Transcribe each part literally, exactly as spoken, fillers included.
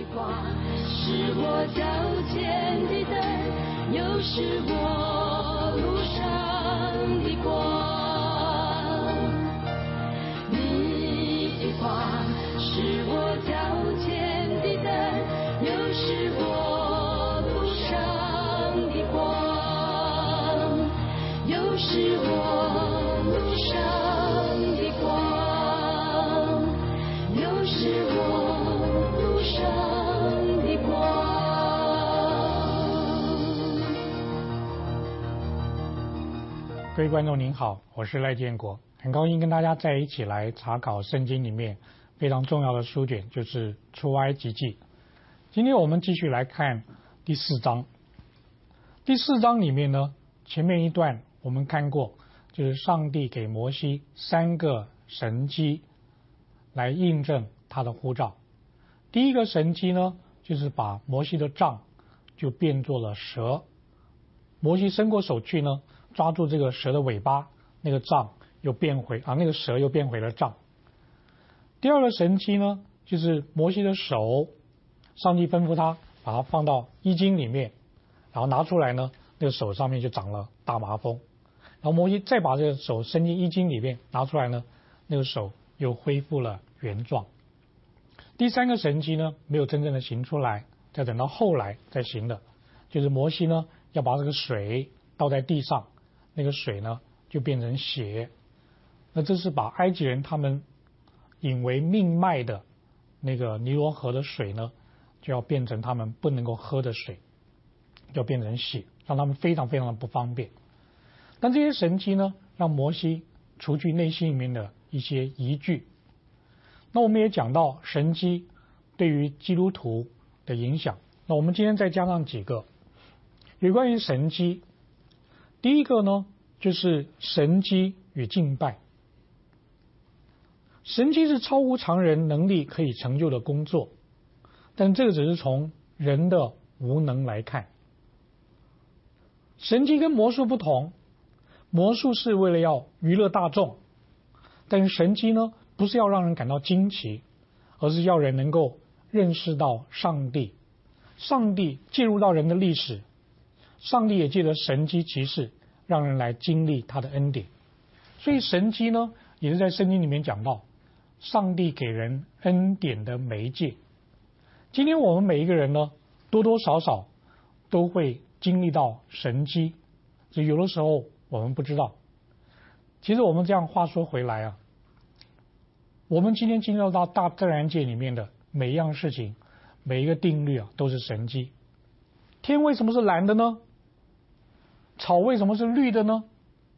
光，是我脚前的灯，又是我路上的光。你的光是我脚前的灯，又是我路上的光，又是我路上的光，又是我路上的光。 各位观众您好，我是赖建国，很高兴跟大家在一起来查考圣经里面非常重要的书卷，就是出埃及记。今天我们继续来看第四章。第四章里面呢，前面一段我们看过，就是上帝给摩西三个神迹来印证他的呼召。第一个神迹呢，就是把摩西的杖就变作了蛇，摩西伸过手去呢，抓住这个蛇的尾巴，那个杖又变回啊，那个蛇又变回了杖。第二个神迹呢，就是摩西的手，上帝吩咐他把它放到衣襟里面，然后拿出来呢，那个手上面就长了大麻风。然后摩西再把这个手伸进衣襟里面，拿出来呢，那个手又恢复了原状。第三个神迹呢，没有真正的行出来，再等到后来再行的，就是摩西呢要把这个水倒在地上，那个水呢就变成血。那这是把埃及人他们引为命脉的那个尼罗河的水呢，就要变成他们不能够喝的水，就变成血，让他们非常非常的不方便。但这些神迹呢，让摩西除去内心里面的一些疑惧。那我们也讲到神迹对于基督徒的影响，那我们今天再加上几个有关于神迹。第一个呢，就是神迹与敬拜。神迹是超乎常人能力可以成就的工作，但这个只是从人的无能来看。神迹跟魔术不同，魔术是为了要娱乐大众，但是神迹呢，不是要让人感到惊奇，而是要人能够认识到上帝。上帝介入到人的历史，上帝也借着神迹奇事让人来经历他的恩典。所以神迹呢，也是在圣经里面讲到上帝给人恩典的媒介。今天我们每一个人呢，多多少少都会经历到神迹，只有的时候我们不知道。其实我们这样话说回来啊，我们今天经历到大自然界里面的每一样事情，每一个定律啊，都是神迹。天为什么是蓝的呢？草为什么是绿的呢？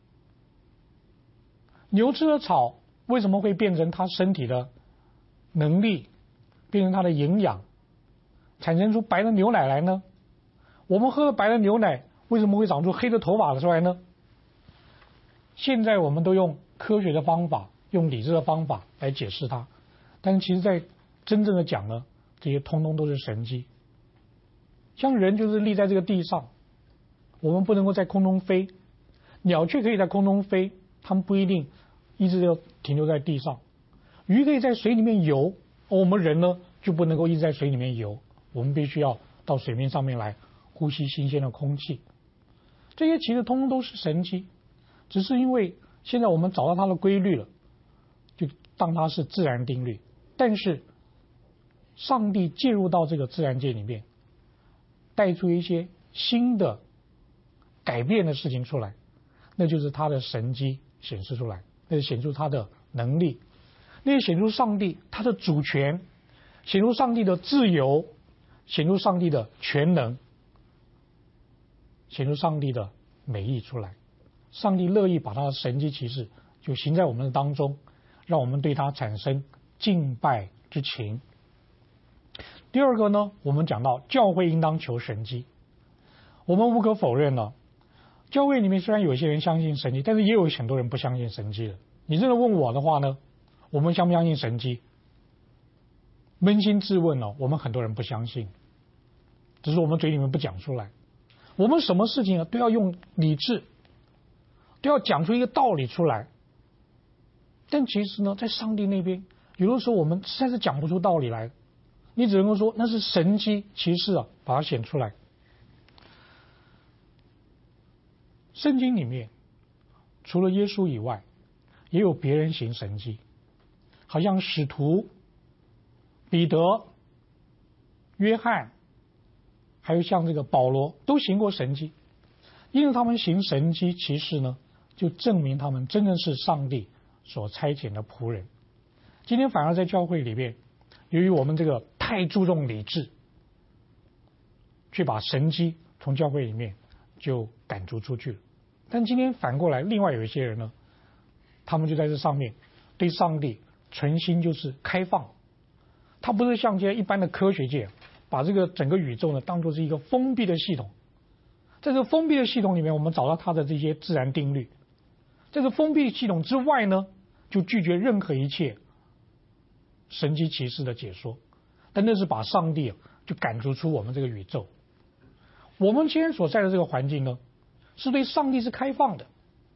牛吃的草为什么会变成它身体的能力，变成它的营养，产生出白的牛奶来呢？我们喝了白的牛奶，为什么会长出黑的头发出来呢？现在我们都用科学的方法，用理智的方法来解释它，但是其实在真正的讲呢，这些通通都是神迹。像人就是立在这个地上，我们不能够在空中飞，鸟却可以在空中飞，它们不一定一直要停留在地上。鱼可以在水里面游，而我们人呢就不能够一直在水里面游，我们必须要到水面上面来呼吸新鲜的空气。这些其实通通都是神迹，只是因为现在我们找到它的规律了，就当它是自然定律。但是上帝介入到这个自然界里面，带出一些新的改变的事情出来，那就是他的神迹显示出来，那是显出他的能力，那是显出上帝他的主权，显出上帝的自由，显出上帝的全能，显出上帝的美意出来。上帝乐意把他的神迹奇事就行在我们的当中，让我们对他产生敬拜之情。第二个呢，我们讲到教会应当求神迹。我们无可否认呢，教会里面虽然有些人相信神迹，但是也有很多人不相信神迹的。你真的问我的话呢，我们相不相信神迹？扪心自问呢，我们很多人不相信，只是我们嘴里面不讲出来。我们什么事情呢，都要用理智，都要讲出一个道理出来。但其实呢，在上帝那边，有的时候我们实在是讲不出道理来。 你只能够说那是神迹奇事啊，把它显出来。圣经里面除了耶稣以外，也有别人行神迹，好像使徒彼得、约翰，还有像这个保罗都行过神迹。因为他们行神迹奇事呢，就证明他们真正是上帝所差遣的仆人。今天反而在教会里面，由于我们这个太注重理智，却把神迹从教会里面就赶逐出去了。但今天反过来，另外有一些人呢，他们就在这上面对上帝存心就是开放。他不是像这一般的科学界把这个整个宇宙呢当作是一个封闭的系统，在这个封闭的系统里面，我们找到它的这些自然定律。在这个封闭系统之外呢，就拒绝任何一切神迹奇事的解说。但那是把上帝就赶逐出我们这个宇宙。我们今天所在的这个环境呢，是对上帝是开放的，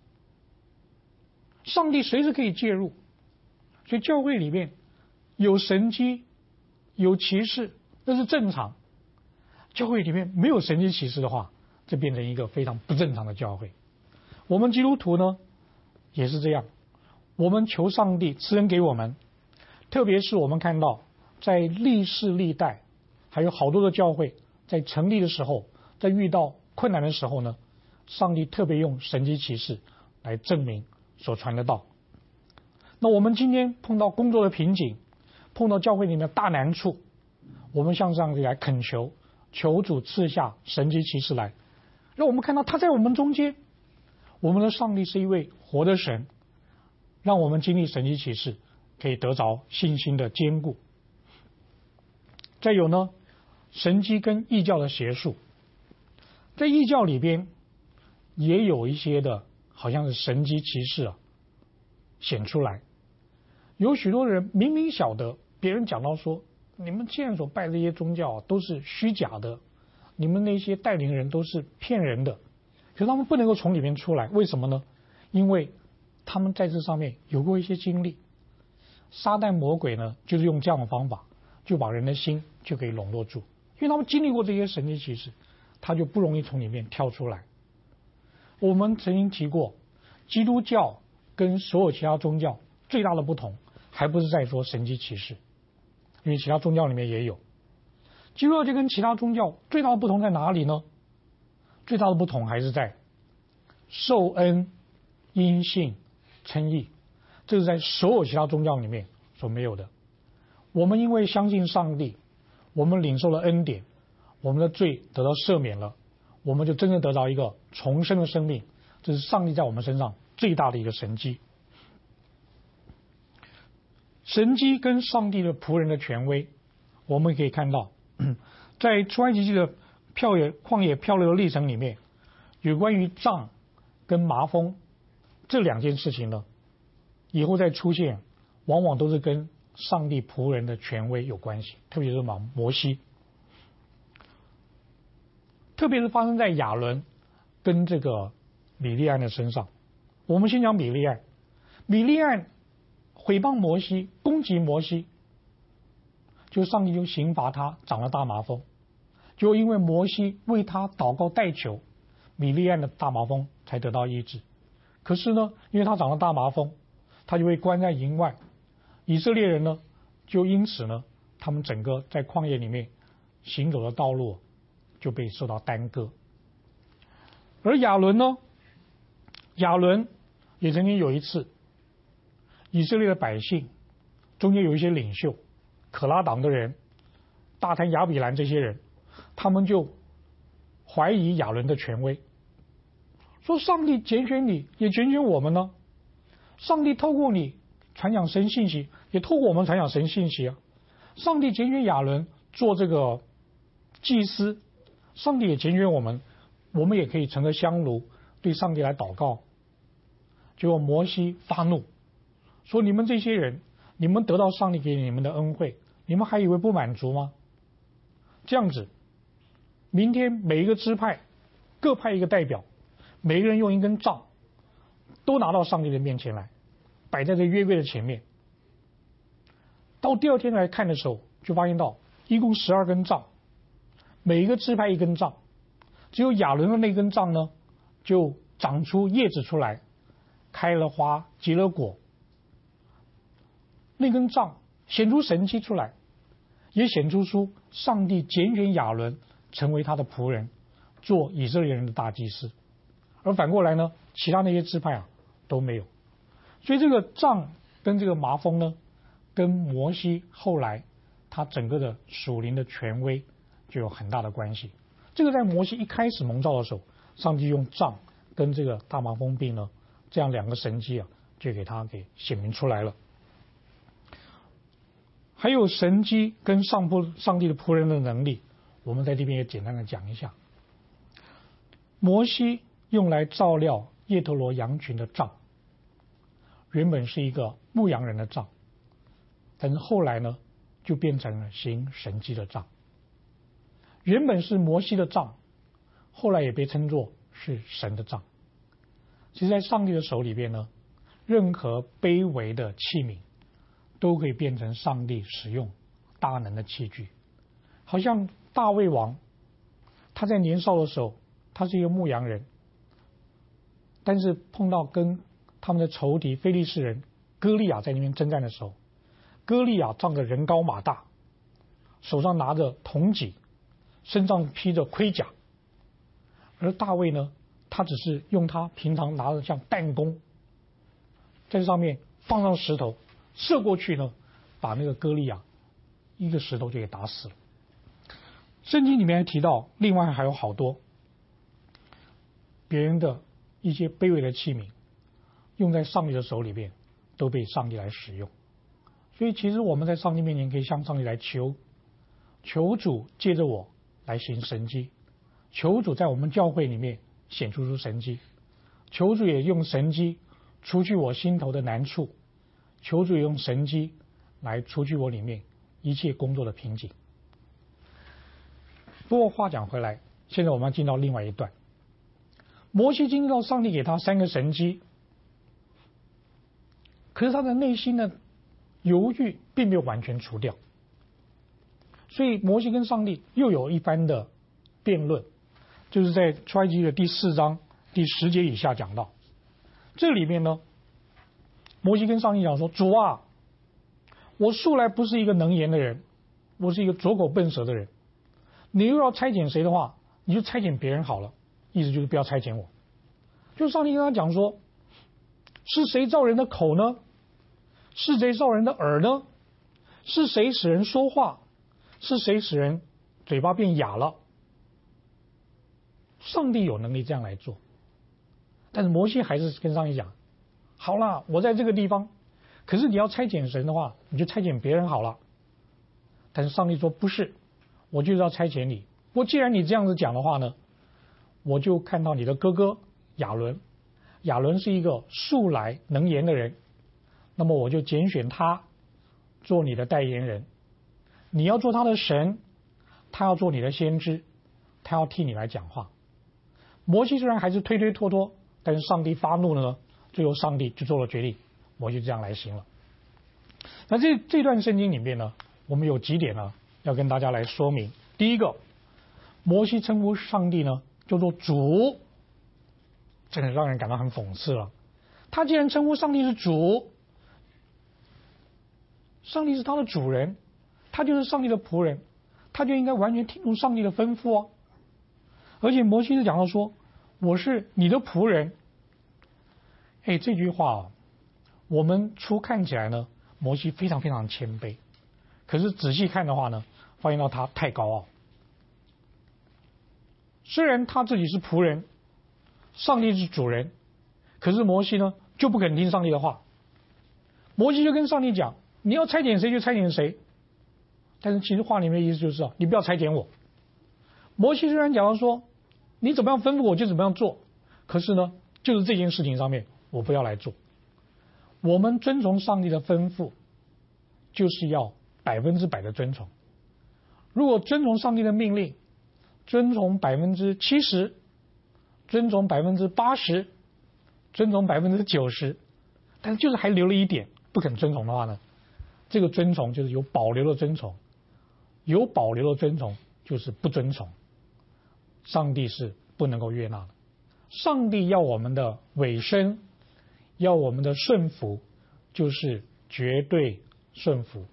上帝随时可以介入。所以教会里面有神迹有奇事，那是正常。教会里面没有神迹奇事的话，这变成一个非常不正常的教会。我们基督徒呢也是这样，我们求上帝赐恩给我们，特别是我们看到在历世历代还有好多的教会在成立的时候，在遇到困难的时候呢，上帝特别用神迹奇事来证明所传的道。那我们今天碰到工作的瓶颈，碰到教会里面的大难处，我们向上帝来恳求，求主赐下神迹奇事来，让我们看到他在我们中间。我们的上帝是一位活的神，让我们经历神迹奇事，可以得着信心的坚固。再有呢，神迹跟异教的邪术，在异教里边也有一些的好像是神迹奇事啊显出来。有许多人明明晓得别人讲到说，你们现在所拜的这些宗教都是虚假的，你们那些带领人都是骗人的，可是他们不能够从里面出来。为什么呢？因为他们在这上面有过一些经历。撒旦魔鬼呢就是用这样的方法就把人的心就可以笼络住，因为他们经历过这些神迹奇事，他就不容易从里面跳出来。我们曾经提过，基督教跟所有其他宗教最大的不同还不是在说神迹奇事，因为其他宗教里面也有。基督教就跟其他宗教最大的不同在哪里呢？最大的不同还是在受恩、因信、称义，这是在所有其他宗教里面所没有的。我们因为相信上帝，我们领受了恩典，我们的罪得到赦免了，我们就真正得到一个重生的生命，这是上帝在我们身上最大的一个神迹。神迹跟上帝的仆人的权威，我们可以看到，在出埃及记的旷野旷野漂流的历程里面，有关于杖跟麻风这两件事情呢，以后再出现，往往都是跟上帝仆人的权威有关系，特别是摩西，特别是发生在亚伦跟这个米利暗的身上。我们先讲米利暗，米利暗毁谤摩西，攻击摩西，就上帝就刑罚他长了大麻风，就因为摩西为他祷告代求，米利暗的大麻风才得到医治。可是呢，因为他长了大麻风，他就被关在营外，以色列人呢就因此呢，他们整个在旷野里面行走的道路就被受到耽搁。而亚伦呢，亚伦也曾经有一次，以色列的百姓中间有一些领袖，可拉党的人、大坛亚比兰这些人，他们就怀疑亚伦的权威，说上帝拣选你，也拣选我们呢。上帝透过你传讲神信息，也透过我们传讲神信息啊。上帝拣选亚伦做这个祭司，上帝也拣选我们，我们也可以乘着香炉对上帝来祷告。结果摩西发怒，说你们这些人，你们得到上帝给你们的恩惠，你们还以为不满足吗？这样子，明天每一个支派各派一个代表，每个人用一根杖，都拿到上帝的面前来，摆在这约柜的前面。到第二天来看的时候，就发现到一共十二根杖，每一个支派一根杖，只有亚伦的那根杖呢，就长出叶子出来，开了花，结了果。那根杖显出神迹出来，也显出出上帝拣选亚伦成为他的仆人，做以色列人的大祭司。而反过来呢，其他那些支派啊都没有。所以这个杖跟这个麻风呢，跟摩西后来他整个的属灵的权威就有很大的关系。这个在摩西一开始蒙召的时候，上帝用杖跟这个大麻风病呢，这样两个神迹啊，就给他给显明出来了。还有神迹跟上仆上帝的仆人的能力，我们在这边也简单的讲一下。摩西用来照料叶忒罗羊群的杖，原本是一个牧羊人的杖，但是后来呢，就变成了行神迹的杖。原本是摩西的杖，后来也被称作是神的杖。其实在上帝的手里边呢，任何卑微的器皿都可以变成上帝使用大能的器具。好像大卫王，他在年少的时候，他是一个牧羊人，但是碰到跟他们的仇敌非利士人歌利亚在那边征战的时候，歌利亚仗着人高马大，手上拿着铜戟，身上披着盔甲，而大卫呢，他只是用他平常拿着像弹弓，在这上面放上石头，射过去呢，把那个歌利亚一个石头就给打死了。圣经里面还提到，另外还有好多别人的一些卑微的器皿，用在上帝的手里边，都被上帝来使用。所以其实我们在上帝面前可以向上帝来求，求主借着我来行神迹，求主在我们教会里面显出出神迹，求主也用神迹除去我心头的难处，求主也用神迹来除去我里面一切工作的瓶颈。不过话讲回来，现在我们要进到另外一段。摩西经历到上帝给他三个神迹，可是他的内心的犹豫并没有完全除掉，所以摩西跟上帝又有一番的辩论，就是在出埃及记的第四章第十节以下讲到。这里面呢，摩西跟上帝讲说：主啊，我素来不是一个能言的人，我是一个拙口笨舌的人，你又要差遣谁的话，你就差遣别人好了，意思就是不要差遣我。就上帝跟他讲说，是谁造人的口呢？是谁造人的耳呢？是谁使人说话？是谁使人嘴巴变哑了？上帝有能力这样来做，但是摩西还是跟上帝讲，好啦，我在这个地方，可是你要差遣神的话，你就差遣别人好了。但是上帝说不是，我就是要差遣你。不过既然你这样子讲的话呢，我就看到你的哥哥亚伦，亚伦是一个素来能言的人，那么我就拣选他做你的代言人，你要做他的神，他要做你的先知，他要替你来讲话。摩西虽然还是推推拖拖，但是上帝发怒了呢，最后上帝就做了决定，摩西这样来行了。那这这段圣经里面呢，我们有几点呢要跟大家来说明。第一个，摩西称呼上帝呢叫做主，这个让人感到很讽刺了。他既然称呼上帝是主，上帝是他的主人，他就是上帝的仆人，他就应该完全听从上帝的吩咐哦。而且摩西是讲到说，我是你的仆人。哎，这句话啊，我们初看起来呢，摩西非常非常谦卑，可是仔细看的话呢，发现到他太高傲。虽然他自己是仆人，上帝是主人，可是摩西呢就不肯听上帝的话。摩西就跟上帝讲，你要差遣谁就差遣谁，但是其实话里面的意思就是你不要差遣我。摩西虽然讲到说你怎么样吩咐我就怎么样做，可是呢就是这件事情上面我不要来做。我们遵从上帝的吩咐就是要百分之百的遵从。如果遵从上帝的命令，遵从百分之七十，遵从百分之八十，遵从百分之九十，但是就是还留了一点不肯遵从的话呢，这个遵从就是有保留的遵从， 有保留的遵从就是不遵从，上帝是不能够悦纳的。上帝要我们的委身，要我们的顺服，就是绝对顺服。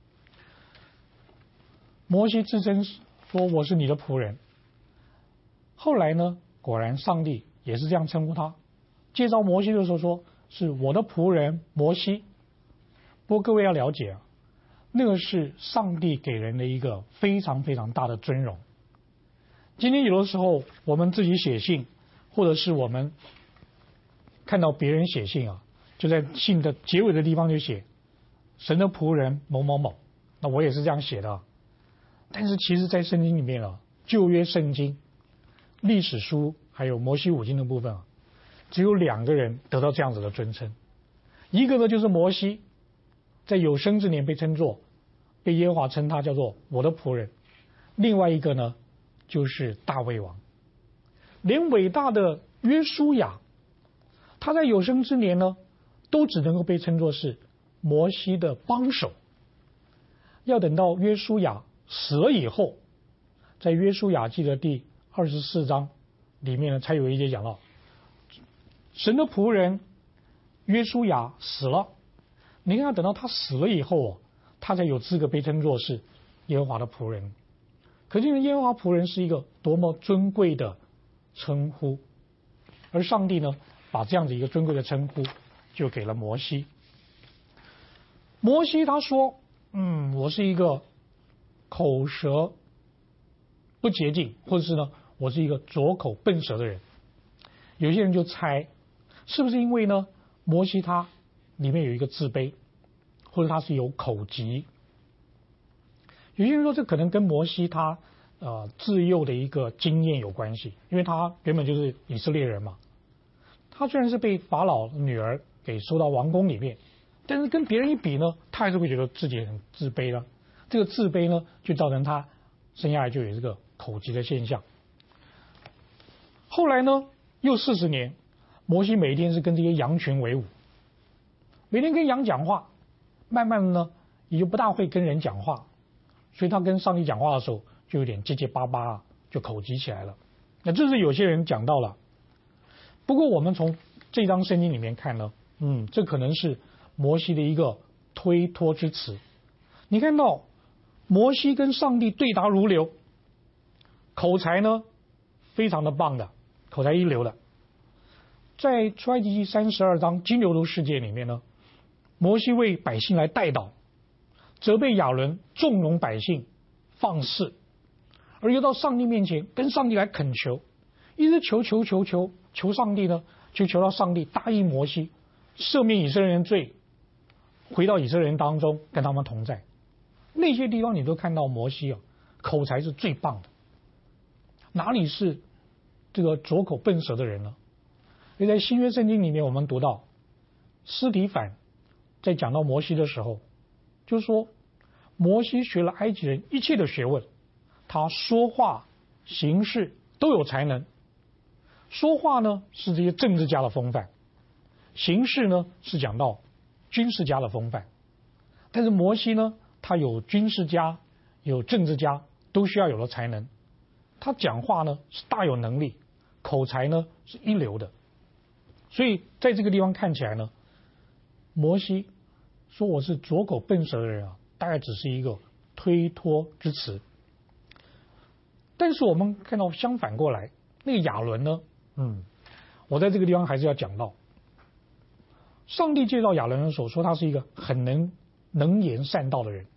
摩西自称说我是你的仆人，后来呢，果然上帝也是这样称呼他，介绍摩西的时候说是我的仆人摩西。不过各位要了解啊，那个是上帝给人的一个非常非常大的尊荣。今天有的时候我们自己写信，或者是我们看到别人写信啊，就在信的结尾的地方就写神的仆人某某某，那我也是这样写的。但是其实在圣经里面啊，旧约圣经、历史书还有摩西五经的部分啊，只有两个人得到这样子的尊称。一个呢就是摩西，在有生之年被称作，被耶和华称他叫做我的仆人。另外一个呢就是大卫王。连伟大的约书亚，他在有生之年呢都只能够被称作是摩西的帮手。要等到约书亚死了以后，在约书亚记的第二十四章里面呢，才有一节讲到神的仆人约书亚死了。你看，等到他死了以后哦，他才有资格被称作是耶和华的仆人。可见耶和华仆人是一个多么尊贵的称呼，而上帝呢，把这样子一个尊贵的称呼就给了摩西。摩西他说：“嗯，我是一个口舌不洁净，或者是呢，我是一个拙口笨舌的人。”有些人就猜，是不是因为呢，摩西他里面有一个自卑，或者他是有口疾？有些人说这可能跟摩西他呃自幼的一个经验有关系，因为他原本就是以色列人嘛。他虽然是被法老女儿给收到王宫里面，但是跟别人一比呢，他还是会觉得自己很自卑了。这个自卑呢，就造成他生下来就有这个口疾的现象。后来呢，又四十年，摩西每天是跟这些羊群为伍，每天跟羊讲话，慢慢的呢，也就不大会跟人讲话。所以他跟上帝讲话的时候就有点结结巴巴啊，就口疾起来了。那这是有些人讲到了。不过我们从这章圣经里面看呢，嗯，这可能是摩西的一个推脱之词。你看到摩西跟上帝对答如流，口才呢非常的棒的，口才一流的。在出埃及记三十二章金牛犊事件里面呢，摩西为百姓来代祷，责备亚伦纵容百姓放肆，而又到上帝面前跟上帝来恳求，一直求求求求求上帝呢，就求到上帝答应摩西赦免以色列人罪，回到以色列人当中跟他们同在。那些地方你都看到摩西啊，口才是最棒的，哪里是这个拙口笨舌的人呢？所以在新约圣经里面，我们读到司提反在讲到摩西的时候，就是说摩西学了埃及人一切的学问，他说话行事都有才能。说话呢是这些政治家的风范，行事呢是讲到军事家的风范。但是摩西呢，他有军事家有政治家都需要有的才能，他讲话呢是大有能力，口才呢是一流的。所以在这个地方看起来呢，摩西说我是拙口笨舌的人啊，大概只是一个推脱之词。但是我们看到相反过来，那个亚伦呢，嗯，我在这个地方还是要讲到，上帝介绍亚伦的时候说他是一个很能能言善道的人。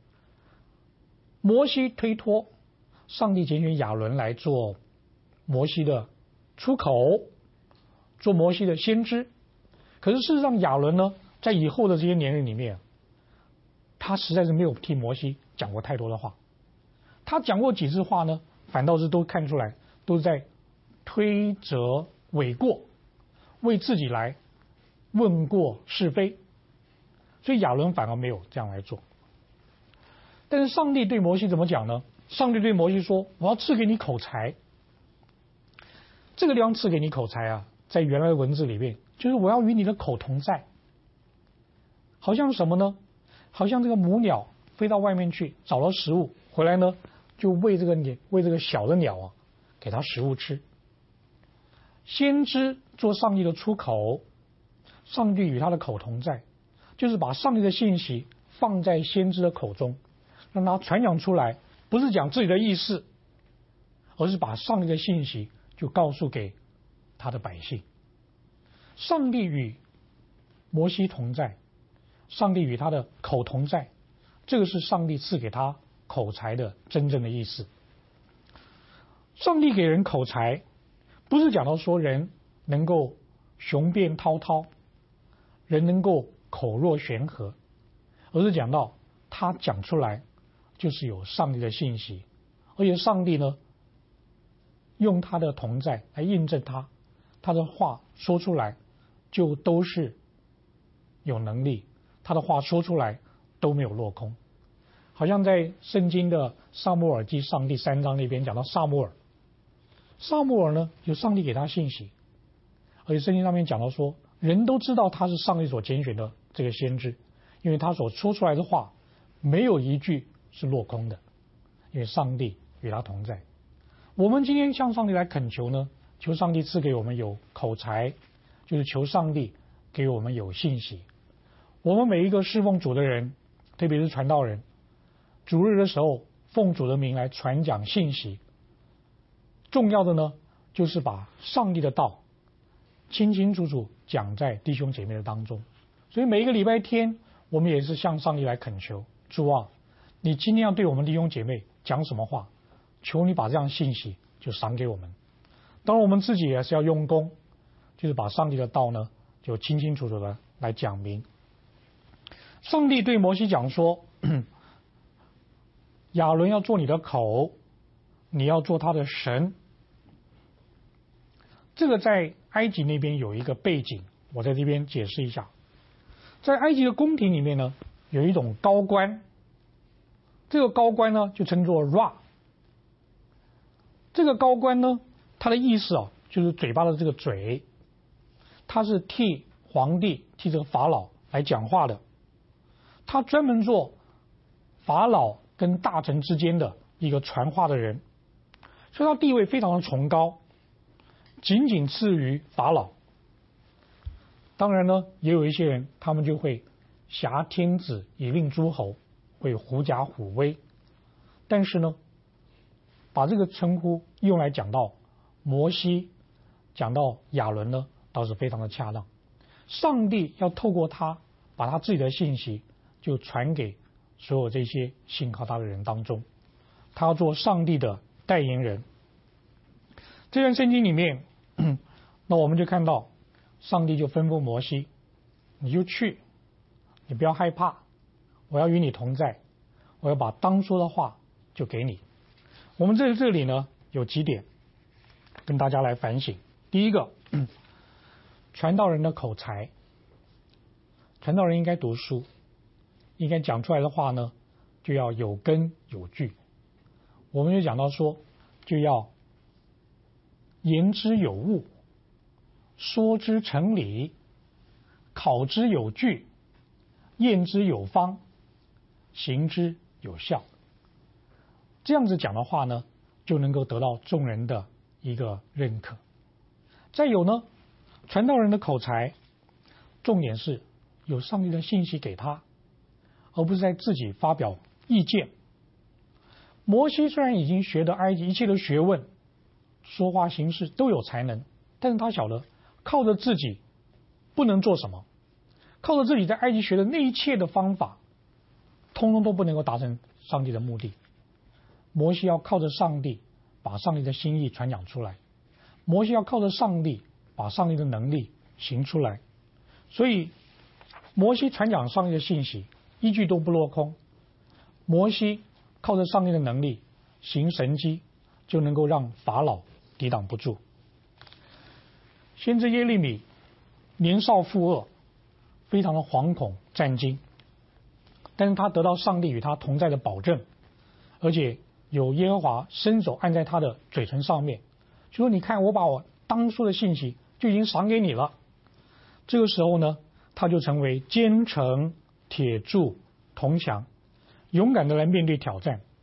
摩西推脱，上帝拣选亚伦来做摩西的出口，做摩西的先知。可是事实上亚伦呢，在以后的这些年日里面，他实在是没有替摩西讲过太多的话。他讲过几次话呢，反倒是都看出来都是在推责诿过，为自己来问过是非。所以亚伦反而没有这样来做。但是上帝对摩西怎么讲呢？上帝对摩西说，我要赐给你口才。这个地方赐给你口才啊，在原来的文字里面就是我要与你的口同在。好像什么呢？好像这个母鸟飞到外面去找了食物， 回来呢就喂这个鸟，喂这个小的鸟啊，给它食物吃。先知做上帝的出口，上帝与他的口同在，就是把上帝的信息放在先知的口中，让他传讲出来，不是讲自己的意思，而是把上帝的信息就告诉给他的百姓。上帝与摩西同在，上帝与他的口同在，这个是上帝赐给他口才的真正的意思。上帝给人口才，不是讲到说人能够雄辩滔滔，人能够口若悬河，而是讲到他讲出来就是有上帝的信息，而且上帝呢用他的同在来印证他，他的话说出来就都是有能力，他的话说出来都没有落空。好像在圣经的撒母耳记上第三章那边讲到撒母耳，撒母耳呢有上帝给他信息，而且圣经上面讲到说，人都知道他是上帝所拣选的这个先知，因为他所说出来的话没有一句是落空的，因为上帝与他同在。我们今天向上帝来恳求呢，求上帝赐给我们有口才，就是求上帝给我们有信息。我们每一个侍奉主的人，特别是传道人，主日的时候奉主的名来传讲信息，重要的呢就是把上帝的道清清楚楚讲在弟兄姐妹的当中。所以每一个礼拜天我们也是向上帝来恳求，主啊，你今天要对我们弟兄姐妹讲什么话，求你把这样信息就赏给我们。当然我们自己也是要用功，就是把上帝的道呢就清清楚楚的来讲明。上帝对摩西讲说，亚伦要做你的口，你要做他的神。这个在埃及那边有一个背景，我在这边解释一下。在埃及的宫廷里面呢，有一种高官，这个高官呢就称作 Ra。 这个高官呢，他的意思啊，就是嘴巴的这个嘴，他是替皇帝替这个法老来讲话的，他专门做法老跟大臣之间的一个传话的人，所以他地位非常的崇高，仅仅次于法老。当然呢，也有一些人他们就会挟天子以令诸侯，会狐假虎威，但是呢把这个称呼用来讲到摩西，讲到亚伦呢，倒是非常的恰当。上帝要透过他把他自己的信息就传给所有这些信靠他的人当中，他要做上帝的代言人。这段圣经里面，那我们就看到上帝就吩咐摩西，你就去，你不要害怕，我要与你同在，我要把当说的话就给你。我们在这里呢有几点跟大家来反省。第一个，传道人的口才，传道人应该读书，应该讲出来的话呢就要有根有据。我们就讲到说，就要言之有物，说之成理，考之有据，验之有方，行之有效。这样子讲的话呢，就能够得到众人的一个认可。再有呢，传道人的口才，重点是有上帝的信息给他，而不是在自己发表意见。摩西虽然已经学得埃及一切的学问，说话行事都有才能，但是他晓得靠着自己不能做什么，靠着自己在埃及学的那一切的方法，通通都不能够达成上帝的目的。摩西要靠着上帝把上帝的心意传讲出来，摩西要靠着上帝把上帝的能力行出来。所以摩西传讲上帝的信息一句都不落空，摩西靠着上帝的能力行神迹，就能够让法老抵挡不住。先知耶利米年少负恶，非常的惶恐战惊，但是他得到上帝与他同在的保证，而且有耶和华伸手按在他的嘴唇上面，就说你看我把我当初的信息就已经赏给你了。这个时候呢，他就成为坚城铁柱铜墙，勇敢的来面对挑战。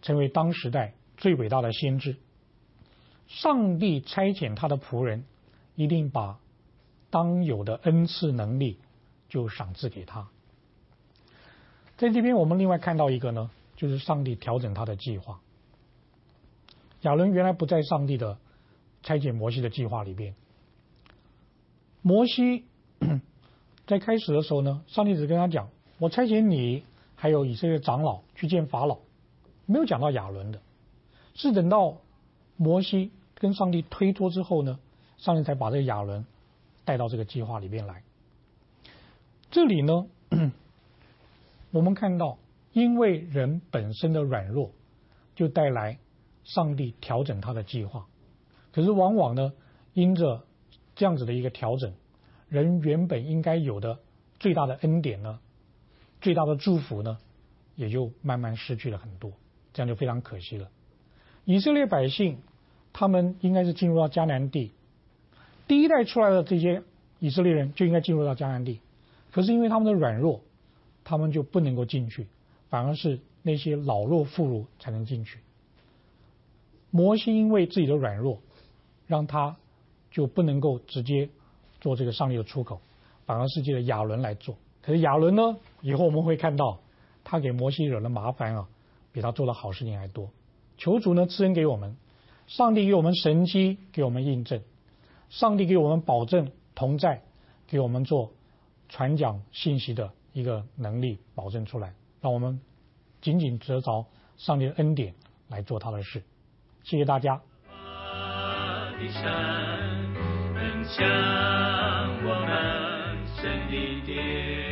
成为当时代最伟大的先知。上帝差遣他的仆人，一定把当有的恩赐能力就赏赐给他。在这边我们另外看到一个呢，就是上帝调整他的计划。亚伦原来不在上帝的差遣摩西的计划里边。摩西在开始的时候呢，上帝只跟他讲，我差遣你还有以色列长老去见法老，没有讲到亚伦的。是等到摩西跟上帝推脱之后呢，上帝才把这个亚伦带到这个计划里边来。这里呢，我们看到因为人本身的软弱，就带来上帝调整他的计划。可是往往呢，因着这样子的一个调整，人原本应该有的最大的恩典呢，最大的祝福呢，也就慢慢失去了很多，这样就非常可惜了。以色列百姓他们应该是进入到迦南地，第一代出来的这些以色列人就应该进入到迦南地，可是因为他们的软弱，他们就不能够进去，反而是那些老弱妇孺才能进去。摩西因为自己的软弱，让他就不能够直接做这个上帝的出口，反而是借着亚伦来做。可是亚伦呢，以后我们会看到他给摩西惹的麻烦啊，比他做的好事情还多。求主呢赐恩给我们，上帝给我们神迹，给我们印证，上帝给我们保证同在，给我们做传讲信息的一个能力保证出来，让我们紧紧得着上帝的恩典来做他的事。谢谢大家。 的山能向我们神的殿